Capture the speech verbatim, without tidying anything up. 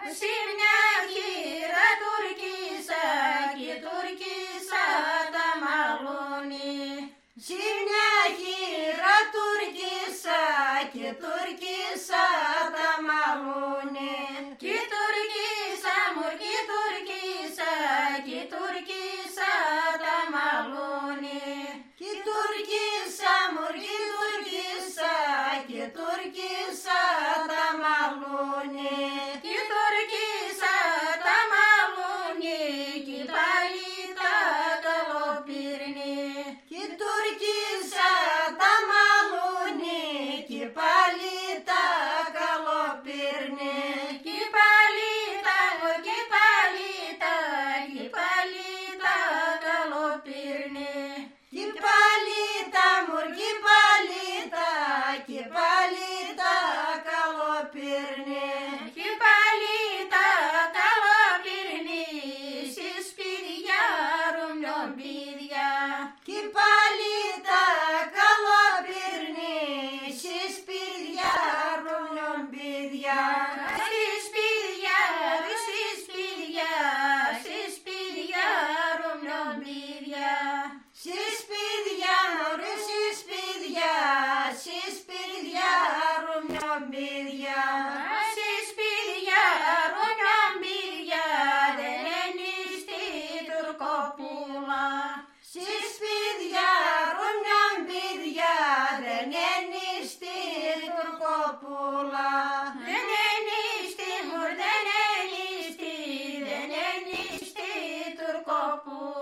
Εσύ μια χείρα τουρκίσα και τουρκίσα τα μαλούνι. Εσύ μια χείρα τουρκίσα και τουρκίσα τα μαλούνι. Και τουρκίσα μου και τουρκίσα και τουρκίσα τα μαλούνι. Και τουρκίσα μου και τουρκίσα και τουρκίσα τα μαλούνι. Και τουρκίσα τα μαλούνι και πάλι τα καλοπύρνη. Και τουρκίσα τα μαλούνι και πάλι τα καλοπύρνη. Και πάλι τα και πάλι τα και πάλι τα καλοπύρνη. Και πάλι τα μουργί πάλι τα και πάλι τα καλοπύρνη. Και πάλι τα καλοπύρνη στη σπίδια ρουμιομπίδια. Και πάλι τα καλοπύρνη στη σπίδια ρουμιομπίδια. Στη σπίδια, στη σπίδια, στη σπίδια ρουμιομπίδια. Στη σπίδια, μωρέ, στη σπίδια, στη σπίδια ρουμιομπίδια. Στη σπίδια ρουμιομπίδια δεν είναι στη τουρκοπούλα. Στη σπίδια ρουμιομπίδια δεν είναι στη τουρκοπούλα. Δεν είναι στη μουρ, δεν είναι στη, δεν είναι στη τουρκοπούλα.